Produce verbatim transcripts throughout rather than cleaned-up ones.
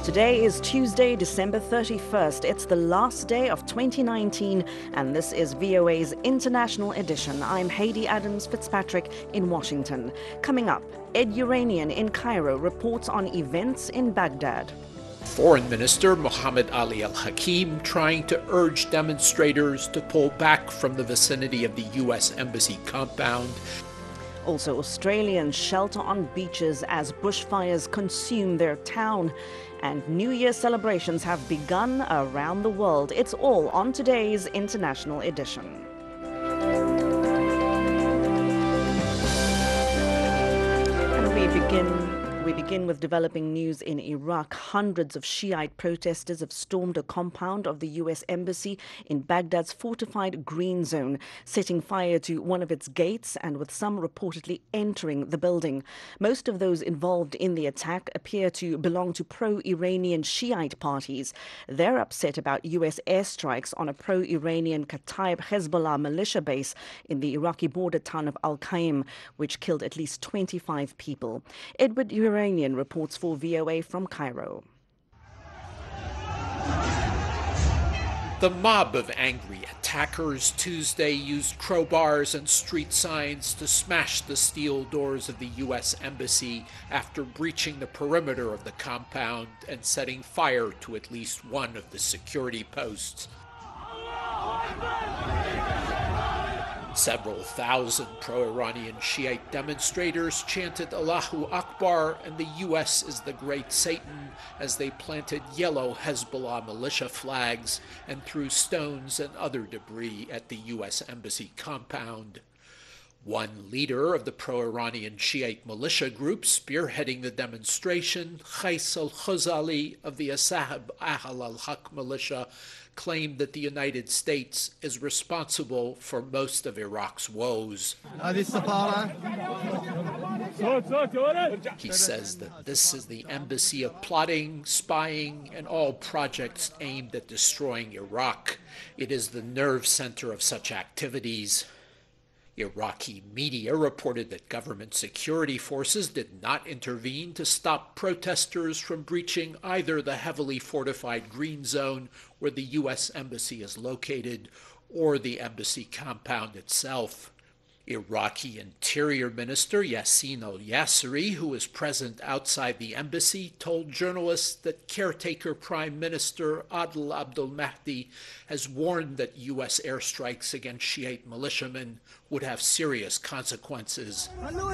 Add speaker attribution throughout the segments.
Speaker 1: Today is Tuesday, December thirty-first. It's the last day of twenty nineteen, and this is V O A's International Edition. I'm Heidi Adams Fitzpatrick in Washington. Coming up, Ed Uranian in Cairo reports on events in Baghdad.
Speaker 2: Foreign Minister Mohammed Ali Al-Hakim trying to urge demonstrators to pull back from the vicinity of the U S Embassy compound.
Speaker 1: Also, Australians shelter on beaches as bushfires consume their town. And New Year celebrations have begun around the world. It's all on today's International Edition. And we begin... We begin with developing news in Iraq. Hundreds of Shiite protesters have stormed a compound of the U S Embassy in Baghdad's fortified Green Zone, setting fire to one of its gates and with some reportedly entering the building. Most of those involved in the attack appear to belong to pro-Iranian Shiite parties. They're upset about U S airstrikes on a pro-Iranian Kataib Hezbollah militia base in the Iraqi border town of Al-Qaim, which killed at least twenty-five people. Edward Uranian reports for V O A from Cairo.
Speaker 2: The mob of angry attackers Tuesday used crowbars and street signs to smash the steel doors of the U S Embassy after breaching the perimeter of the compound and setting fire to at least one of the security posts. Several thousand pro-Iranian Shiite demonstrators chanted Allahu Akbar and the U S is the great Satan as they planted yellow Hezbollah militia flags and threw stones and other debris at the U S Embassy compound. One leader of the pro-Iranian Shiite militia group spearheading the demonstration, Qais al-Khuzali of the Asahab Ahl al-Haq militia, claimed that the United States is responsible for most of Iraq's woes. He says that this is the embassy of plotting, spying, and all projects aimed at destroying Iraq. It is the nerve center of such activities. Iraqi media reported that government security forces did not intervene to stop protesters from breaching either the heavily fortified Green Zone, where the U S Embassy is located, or the embassy compound itself. Iraqi Interior Minister Yassin al-Yasseri, who was present outside the embassy, told journalists that caretaker Prime Minister Adel Abdul Mahdi has warned that U S airstrikes against Shiite militiamen would have serious consequences.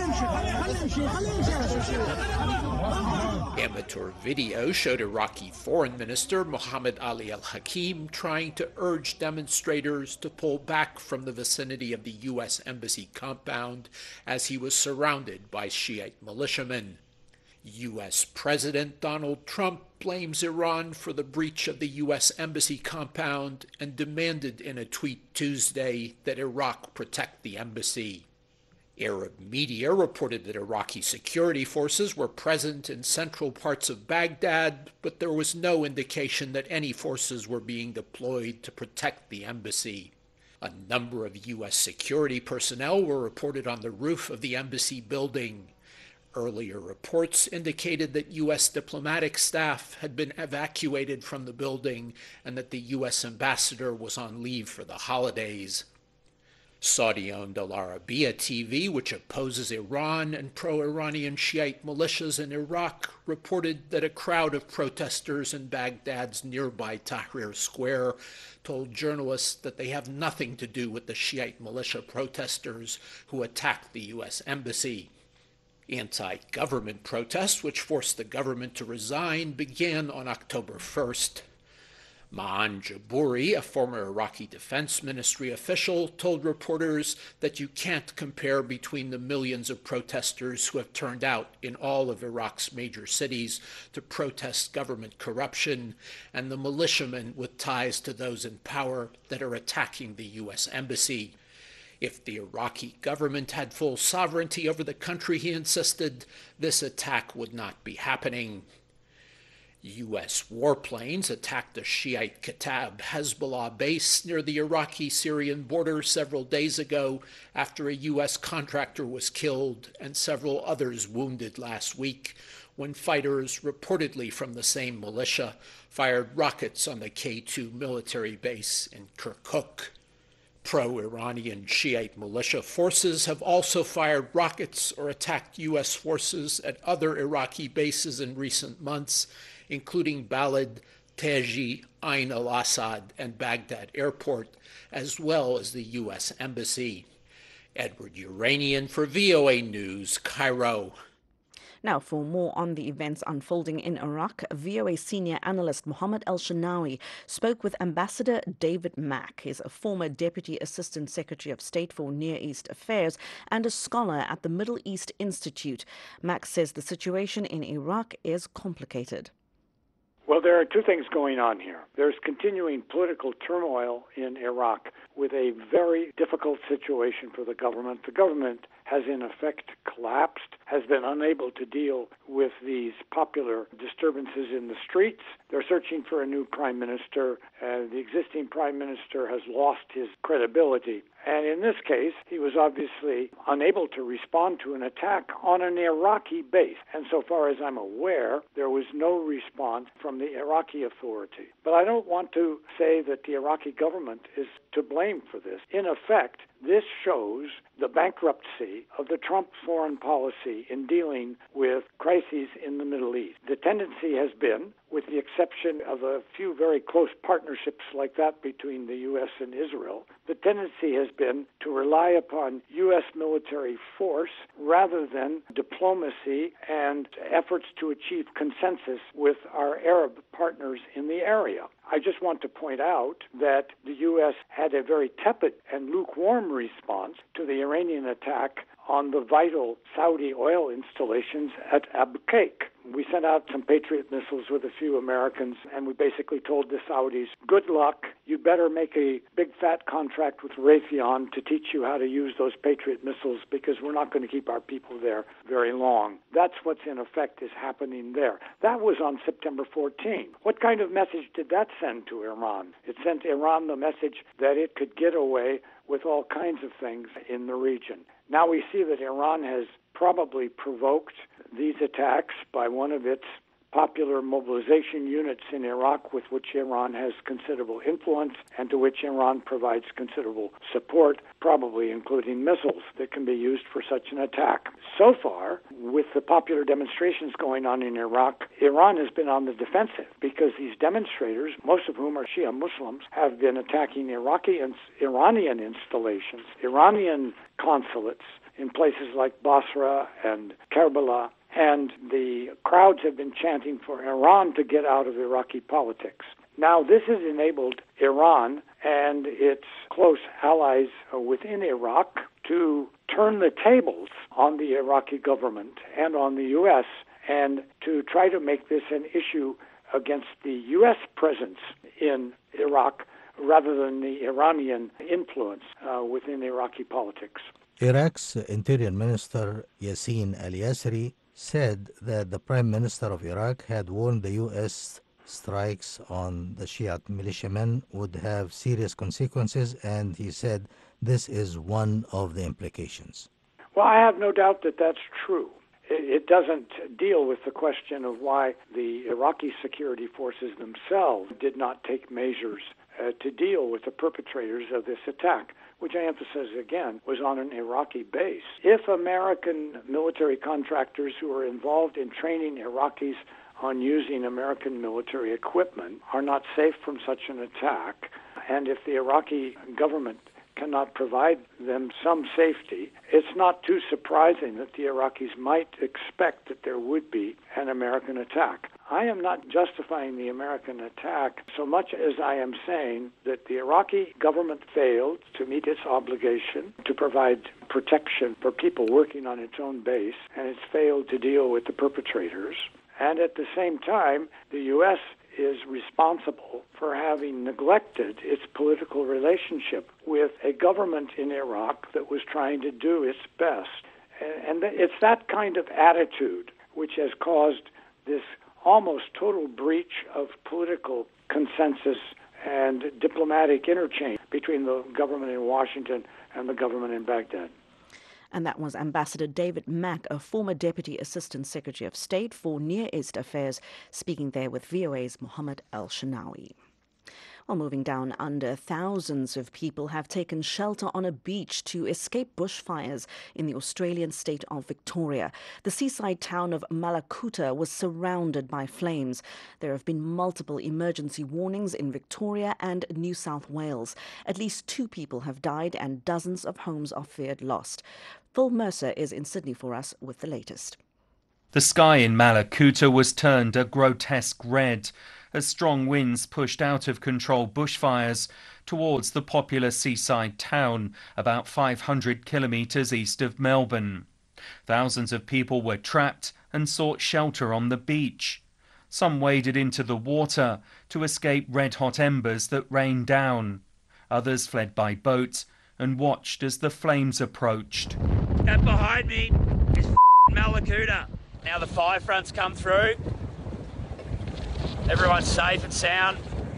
Speaker 2: Amateur video showed Iraqi Foreign Minister Mohammed Ali Al-Hakim trying to urge demonstrators to pull back from the vicinity of the U S Embassy compound as he was surrounded by Shiite militiamen. U S President Donald Trump blames Iran for the breach of the U S Embassy compound and demanded in a tweet Tuesday that Iraq protect the embassy. Arab media reported that Iraqi security forces were present in central parts of Baghdad, but there was no indication that any forces were being deployed to protect the embassy. A number of U S security personnel were reported on the roof of the embassy building. Earlier reports indicated that U S diplomatic staff had been evacuated from the building and that the U S ambassador was on leave for the holidays. Saudi-owned Al Arabiya T V, which opposes Iran and pro-Iranian Shiite militias in Iraq, reported that a crowd of protesters in Baghdad's nearby Tahrir Square told journalists that they have nothing to do with the Shiite militia protesters who attacked the U S Embassy. Anti-government protests, which forced the government to resign, began on October first. Ma'an Jabouri, a former Iraqi Defense Ministry official, told reporters that you can't compare between the millions of protesters who have turned out in all of Iraq's major cities to protest government corruption and the militiamen with ties to those in power that are attacking the U S Embassy. If the Iraqi government had full sovereignty over the country, he insisted, this attack would not be happening. U S warplanes attacked a Shiite Kataib Hezbollah base near the Iraqi-Syrian border several days ago after a U S contractor was killed and several others wounded last week when fighters, reportedly from the same militia, fired rockets on the K two military base in Kirkuk. Pro-Iranian Shiite militia forces have also fired rockets or attacked U S forces at other Iraqi bases in recent months, including Balad, Taji, Ain al-Assad, and Baghdad Airport, as well as the U S Embassy. Edward Uranian for V O A News, Cairo.
Speaker 1: Now, for more on the events unfolding in Iraq, V O A senior analyst Mohammed El-Shanawi spoke with Ambassador David Mack. He's a former Deputy Assistant Secretary of State for Near East Affairs and a scholar at the Middle East Institute. Mack says the situation in Iraq is complicated.
Speaker 3: Well, there are two things going on here. There's continuing political turmoil in Iraq with a very difficult situation for the government. The government has in effect collapsed, has been unable to deal with these popular disturbances in the streets. They're searching for a new prime minister. Uh, the existing prime minister has lost his credibility. And in this case, he was obviously unable to respond to an attack on an Iraqi base. And so far as I'm aware, there was no response from the Iraqi authority. But I don't want to say that the Iraqi government is to blame for this. In effect, this shows the bankruptcy of the Trump foreign policy in dealing with crises in the Middle East. The tendency has been, with the exception of a few very close partnerships like that between the U S and Israel, the tendency has been to rely upon U S military force rather than diplomacy and efforts to achieve consensus with our Arab partners in the area. I just want to point out that the U S had a very tepid and lukewarm response to the Iranian attack on the vital Saudi oil installations at Abu Qaik. We sent out some Patriot missiles with a few Americans, and we basically told the Saudis, good luck, you better make a big fat contract with Raytheon to teach you how to use those Patriot missiles because we're not going to keep our people there very long. That's what's in effect is happening there. That was on September fourteenth. What kind of message did that send to Iran? It sent Iran the message that it could get away with all kinds of things in the region. Now we see that Iran has probably provoked these attacks by one of its popular mobilization units in Iraq with which Iran has considerable influence and to which Iran provides considerable support, probably including missiles that can be used for such an attack. So far, with the popular demonstrations going on in Iraq, Iran has been on the defensive because these demonstrators, most of whom are Shia Muslims, have been attacking Iraqi and Iranian installations, Iranian consulates in places like Basra and Karbala, and the crowds have been chanting for Iran to get out of Iraqi politics. Now, this has enabled Iran and its close allies within Iraq to turn the tables on the Iraqi government and on the U S and to try to make this an issue against the U S presence in Iraq rather than the Iranian influence uh, within Iraqi politics.
Speaker 4: Iraq's Interior Minister Yassin al-Yasri said that the Prime Minister of Iraq had warned the U S strikes on the Shiite militiamen would have serious consequences, and he said this is one of the implications.
Speaker 3: Well, I have no doubt that that's true. It doesn't deal with the question of why the Iraqi security forces themselves did not take measures uh, to deal with the perpetrators of this attack, which I emphasize again, was on an Iraqi base. If American military contractors who are involved in training Iraqis on using American military equipment are not safe from such an attack, and if the Iraqi government cannot provide them some safety, it's not too surprising that the Iraqis might expect that there would be an American attack. I am not justifying the American attack so much as I am saying that the Iraqi government failed to meet its obligation to provide protection for people working on its own base, and it's failed to deal with the perpetrators. And at the same time, the U S is responsible for having neglected its political relationship with a government in Iraq that was trying to do its best. And it's that kind of attitude which has caused this almost total breach of political consensus and diplomatic interchange between the government in Washington and the government in Baghdad.
Speaker 1: And that was Ambassador David Mack, a former Deputy Assistant Secretary of State for Near East Affairs, speaking there with V O A's Mohammed El-Shanawi. Well, moving down under, thousands of people have taken shelter on a beach to escape bushfires in the Australian state of Victoria. The seaside town of Mallacoota was surrounded by flames. There have been multiple emergency warnings in Victoria and New South Wales. At least two people have died and dozens of homes are feared lost. Phil Mercer is in Sydney for us with the latest.
Speaker 5: The sky in Mallacoota was turned a grotesque red as strong winds pushed out of control bushfires towards the popular seaside town about five hundred kilometres east of Melbourne. Thousands of people were trapped and sought shelter on the beach. Some waded into the water to escape red-hot embers that rained down. Others fled by boat and watched as the flames approached.
Speaker 6: That behind me is Mallacoota. Now the fire front's come through. Everyone's safe and sound.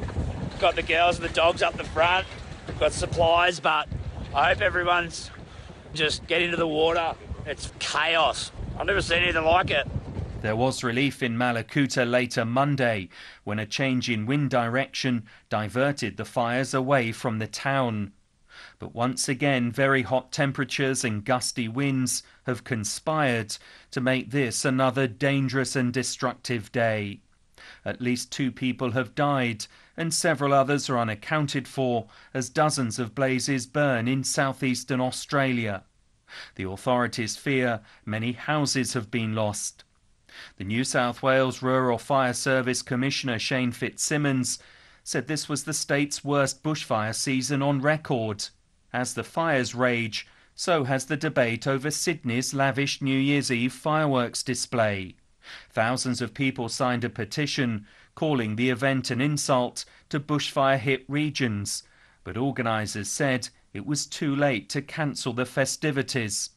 Speaker 6: Got the girls and the dogs up the front. Got supplies, but I hope everyone's just get into the water. It's chaos. I've never seen anything like it.
Speaker 5: There was relief in Mallacoota later Monday when a change in wind direction diverted the fires away from the town. But once again, very hot temperatures and gusty winds have conspired to make this another dangerous and destructive day. At least two people have died and several others are unaccounted for as dozens of blazes burn in southeastern Australia. The authorities fear many houses have been lost. The New South Wales Rural Fire Service Commissioner Shane Fitzsimmons said this was the state's worst bushfire season on record. As the fires rage, so has the debate over Sydney's lavish New Year's Eve fireworks display. Thousands of people signed a petition calling the event an insult to bushfire-hit regions, but organisers said it was too late to cancel the festivities.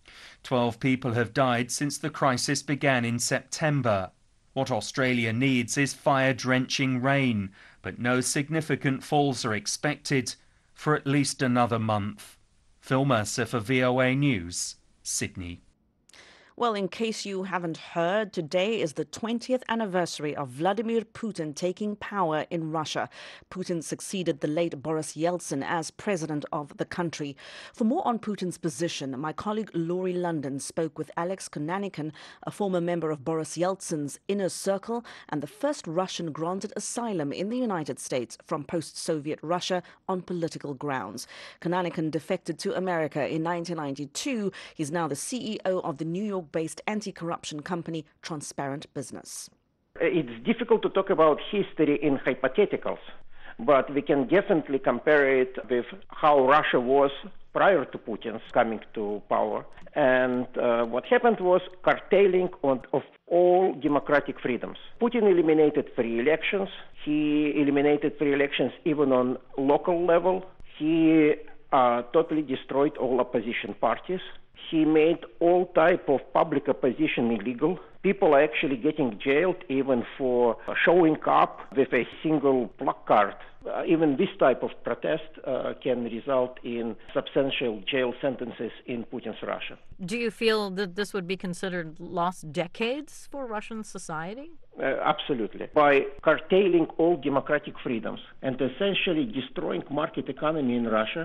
Speaker 5: Twelve people have died since the crisis began in September. What Australia needs is fire-drenching rain, but no significant falls are expected for at least another month. Phil Mercer for V O A News, Sydney.
Speaker 1: Well, in case you haven't heard, today is the twentieth anniversary of Vladimir Putin taking power in Russia. Putin succeeded the late Boris Yeltsin as president of the country. For more on Putin's position, my colleague Laurie London spoke with Alex Konanikan, a former member of Boris Yeltsin's inner circle and the first Russian granted asylum in the United States from post-Soviet Russia on political grounds. Konanikan defected to America in nineteen ninety-two. He's now the C E O of the New York based anti-corruption company Transparent Business.
Speaker 7: It's difficult to talk about history in hypotheticals, but we can definitely compare it with how Russia was prior to Putin's coming to power. And uh, what happened was curtailing on, of all democratic freedoms. Putin eliminated free elections. He eliminated free elections even on local level. He uh, totally destroyed all opposition parties. He made all type of public opposition illegal. People are actually getting jailed even for showing up with a single placard. Uh, even this type of protest uh, can result in substantial jail sentences in Putin's Russia.
Speaker 8: Do you feel that this would be considered lost decades for Russian society?
Speaker 7: Uh, absolutely. By curtailing all democratic freedoms and essentially destroying market economy in Russia,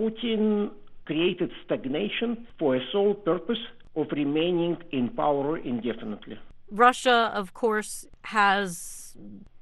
Speaker 7: Putin created stagnation for a sole purpose of remaining in power indefinitely.
Speaker 8: Russia, of course, has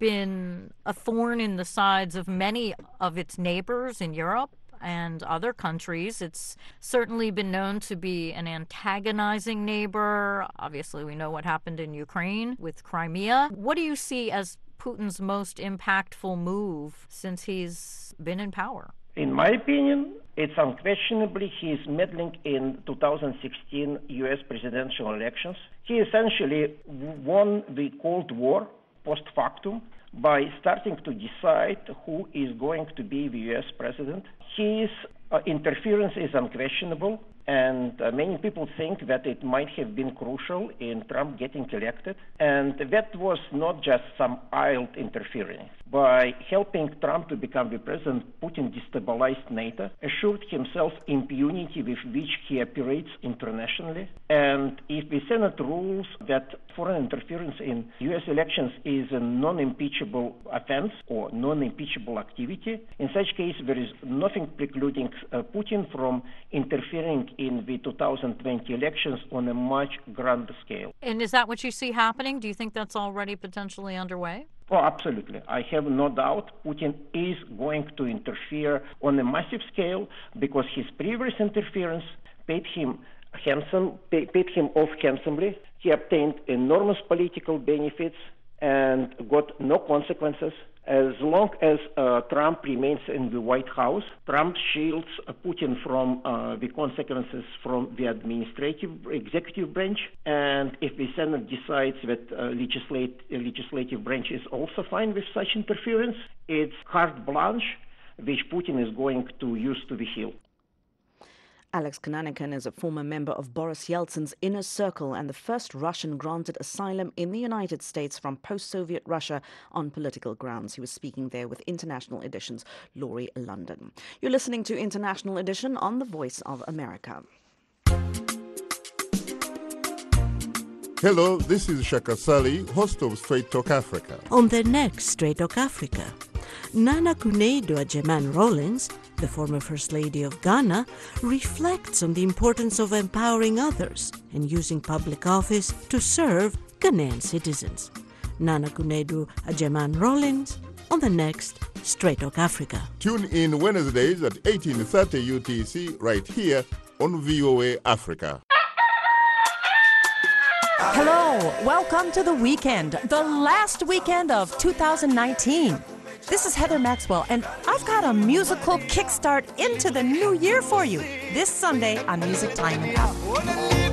Speaker 8: been a thorn in the sides of many of its neighbors in Europe and other countries. It's certainly been known to be an antagonizing neighbor. Obviously, we know what happened in Ukraine with Crimea. What do you see as Putin's most impactful move since he's been in power?
Speaker 7: In my opinion, it's unquestionably he's meddling in two thousand sixteen U S presidential elections. He essentially won the Cold War post factum by starting to decide who is going to be the U S president. His uh, interference is unquestionable, And uh, many people think that it might have been crucial in Trump getting elected. And that was not just some idle interference. By helping Trump to become the president, Putin destabilized NATO, assured himself impunity with which he operates internationally. And if the Senate rules that foreign interference in U S elections is a non-impeachable offense or non-impeachable activity, in such case there is nothing precluding uh, Putin from interfering in the two thousand twenty elections on a much grander scale.
Speaker 8: And is that what you see happening? Do you think that's already potentially underway?
Speaker 7: Oh, absolutely. I have no doubt Putin is going to interfere on a massive scale because his previous interference paid him handsome, pay, paid him off handsomely. He obtained enormous political benefits and got no consequences. As long as uh, Trump remains in the White House, Trump shields uh, Putin from uh, the consequences from the administrative executive branch. And if the Senate decides that uh, legislate, uh, legislative branch is also fine with such interference, it's carte blanche, which Putin is going to use to the hilt.
Speaker 1: Alex Konanikan is a former member of Boris Yeltsin's inner circle and the first Russian granted asylum in the United States from post-Soviet Russia on political grounds. He was speaking there with International Edition's Laurie London. You're listening to International Edition on The Voice of America.
Speaker 9: Hello, this is Shaka Sali, host of Straight Talk Africa.
Speaker 10: On the next Straight Talk Africa, Nana Akufo-Addo Agyeman Rawlings, the former First Lady of Ghana, reflects on the importance of empowering others and using public office to serve Ghanaian citizens. Nana Akufo-Addo Agyeman Rawlings on the next Straight Talk Africa.
Speaker 9: Tune in Wednesdays at eighteen thirty U T C right here on V O A Africa.
Speaker 11: Hello, welcome to the weekend, the last weekend of two thousand nineteen. This is Heather Maxwell, and I've got a musical kickstart into the new year for you this Sunday on Music Time in Africa.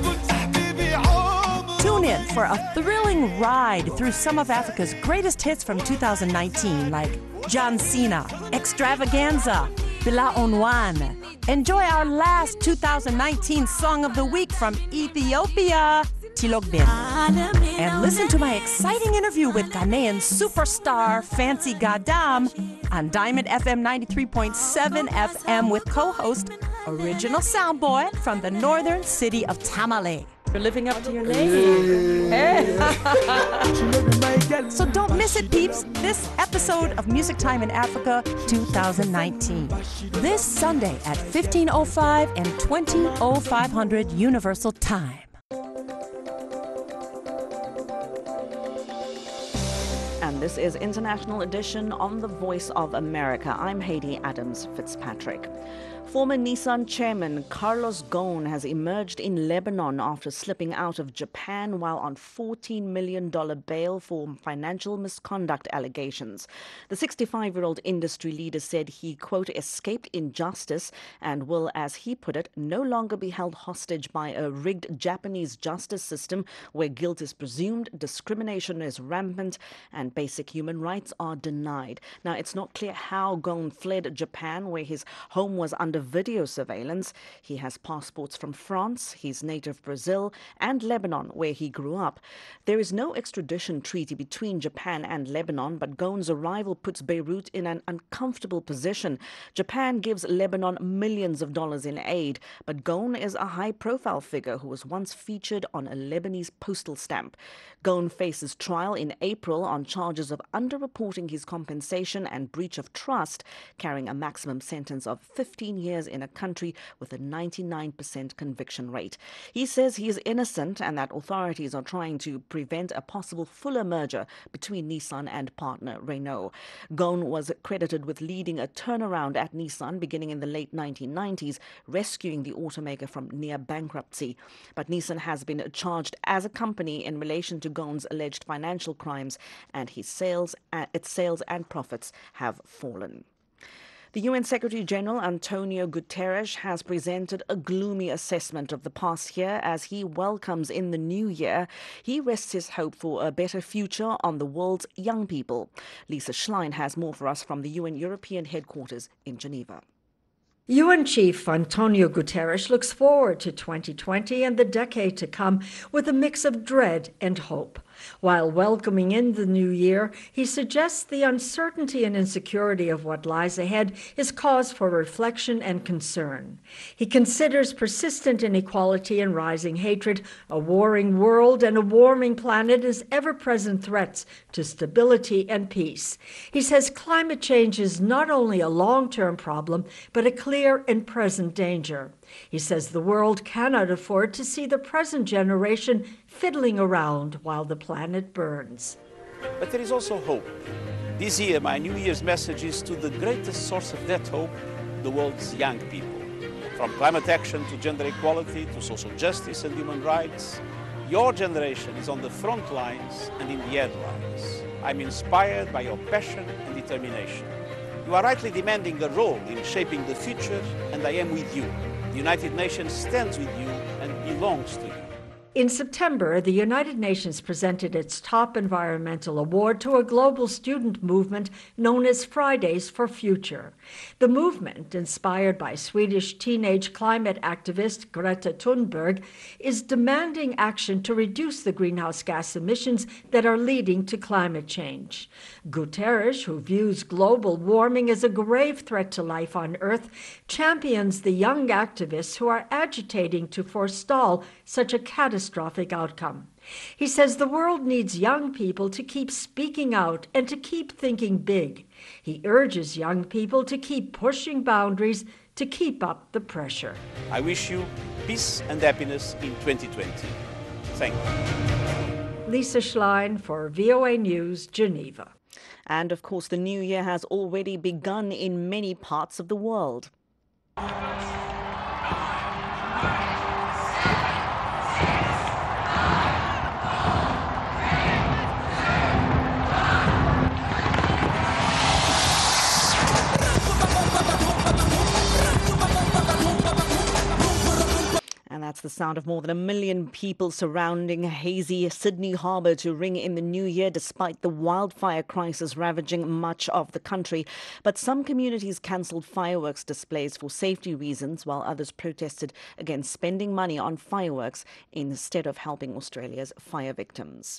Speaker 11: Tune in for a thrilling ride through some of Africa's greatest hits from two thousand nineteen, like John Cena, Extravaganza, Bila Onwan. Enjoy our last two thousand nineteen Song of the Week from Ethiopia, Tilogbin. And listen to my exciting interview with Ghanaian superstar Fancy Gadam on Diamond F M ninety-three point seven F M with co-host Original Soundboy from the northern city of Tamale. You're living up to your name. Hey. So don't miss it, peeps. This episode of Music Time in Africa two thousand nineteen. This Sunday at fifteen oh five and twenty oh five hundred Universal Time.
Speaker 1: And this is International Edition on The Voice of America. I'm Haiti Adams Fitzpatrick. Former Nissan chairman Carlos Ghosn has emerged in Lebanon after slipping out of Japan while on fourteen million dollars bail for financial misconduct allegations. The sixty-five-year-old industry leader said he, quote, escaped injustice and will, as he put it, no longer be held hostage by a rigged Japanese justice system where guilt is presumed, discrimination is rampant, and basic human rights are denied. Now, it's not clear how Ghosn fled Japan, where his home was under video surveillance. He has passports from France, his native Brazil, and Lebanon, where he grew up. There is no extradition treaty between Japan and Lebanon, but Ghosn's arrival puts Beirut in an uncomfortable position. Japan gives Lebanon millions of dollars in aid, but Ghosn is a high-profile figure who was once featured on a Lebanese postal stamp. Ghosn faces trial in April on charges of underreporting his compensation and breach of trust, carrying a maximum sentence of fifteen years in a country with a ninety-nine percent conviction rate. He says he is innocent and that authorities are trying to prevent a possible fuller merger between Nissan and partner Renault. Ghosn was credited with leading a turnaround at Nissan beginning in the late nineteen nineties, rescuing the automaker from near bankruptcy. But Nissan has been charged as a company in relation to Ghosn's alleged financial crimes, and his sales, uh, its sales and profits have fallen. The U N Secretary-General Antonio Guterres has presented a gloomy assessment of the past year as he welcomes in the new year. He rests his hope for a better future on the world's young people. Lisa Schlein has more for us from the U N European headquarters in Geneva.
Speaker 12: U N Chief Antonio Guterres looks forward to twenty twenty and the decade to come with a mix of dread and hope. While welcoming in the new year, he suggests the uncertainty and insecurity of what lies ahead is cause for reflection and concern. He considers persistent inequality and rising hatred, a warring world, and a warming planet as ever-present threats to stability and peace. He says climate change is not only a long-term problem, but a clear and present danger. He says the world cannot afford to see the present generation fiddling around while the planet burns.
Speaker 13: But there is also hope. This year, my New Year's message is to the greatest source of that hope, the world's young people. From climate action to gender equality to social justice and human rights, your generation is on the front lines and in the headlines. I'm inspired by your passion and determination. You are rightly demanding a role in shaping the future, and I am with you. The United Nations stands with you and belongs to you.
Speaker 12: In September, the United Nations presented its top environmental award to a global student movement known as Fridays for Future. The movement, inspired by Swedish teenage climate activist Greta Thunberg, is demanding action to reduce the greenhouse gas emissions that are leading to climate change. Guterres, who views global warming as a grave threat to life on Earth, champions the young activists who are agitating to forestall such a catastrophic catastrophic outcome. He says the world needs young people to keep speaking out and to keep thinking big. He urges young people to keep pushing boundaries to keep up the pressure.
Speaker 13: I wish you peace and happiness in twenty twenty. Thank you.
Speaker 12: Lisa Schlein for V O A News, Geneva.
Speaker 1: And of course, the new year has already begun in many parts of the world. And that's the sound of more than a million people surrounding hazy Sydney Harbour to ring in the new year, despite the wildfire crisis ravaging much of the country. But some communities cancelled fireworks displays for safety reasons, while others protested against spending money on fireworks instead of helping Australia's fire victims.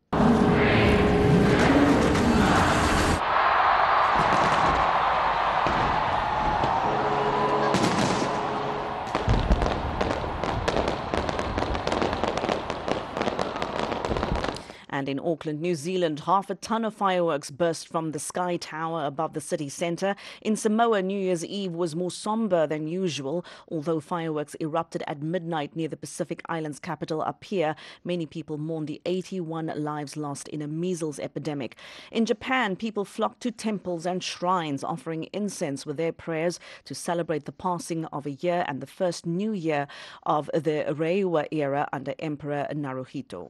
Speaker 1: And in Auckland, New Zealand, half a ton of fireworks burst from the Sky Tower above the city centre. In Samoa, New Year's Eve was more sombre than usual. Although fireworks erupted at midnight near the Pacific Islands capital Apia, many people mourned the eighty-one lives lost in a measles epidemic. In Japan, people flocked to temples and shrines, offering incense with their prayers to celebrate the passing of a year and the first new year of the Reiwa era under Emperor Naruhito.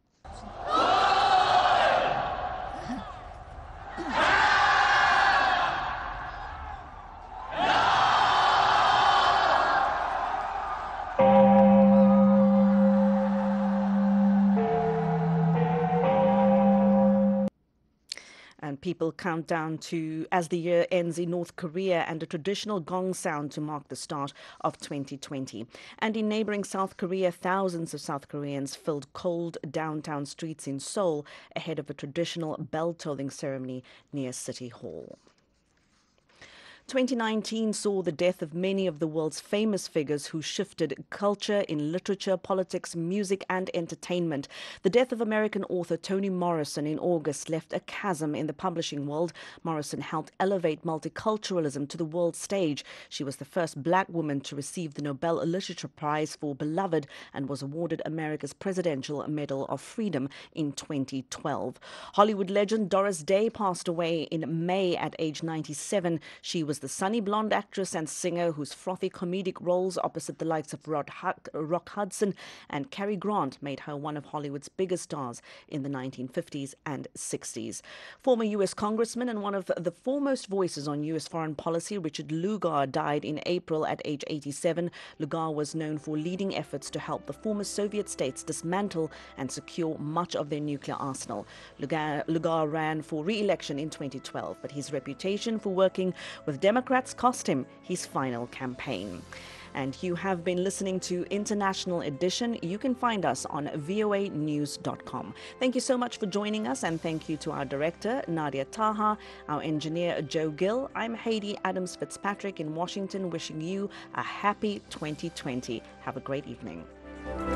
Speaker 1: And people count down to as the year ends in North Korea, and a traditional gong sound to mark the start of twenty twenty. And in neighboring South Korea, thousands of South Koreans filled cold downtown streets in Seoul ahead of a traditional bell-tolling ceremony near City Hall. twenty nineteen saw the death of many of the world's famous figures who shifted culture in literature, politics, music and entertainment. The death of American author Toni Morrison in August left a chasm in the publishing world. Morrison helped elevate multiculturalism to the world stage. She was the first black woman to receive the Nobel Literature Prize for Beloved and was awarded America's Presidential Medal of Freedom in twenty twelve. Hollywood legend Doris Day passed away in May at age ninety-seven. She was the sunny blonde actress and singer whose frothy comedic roles opposite the likes of Rod Huck, Rock Hudson and Cary Grant made her one of Hollywood's biggest stars in the nineteen fifties and sixties. Former U S Congressman and one of the foremost voices on U S foreign policy, Richard Lugar, died in April at age eighty-seven. Lugar was known for leading efforts to help the former Soviet states dismantle and secure much of their nuclear arsenal. Lugar, Lugar ran for re-election in twenty twelve, but his reputation for working with Democrats cost him his final campaign. And you have been listening to International Edition. You can find us on V O A news dot com. Thank you so much for joining us, and thank you to our director, Nadia Taha, our engineer, Joe Gill. I'm Haiti Adams Fitzpatrick in Washington, wishing you a happy twenty twenty. Have a great evening.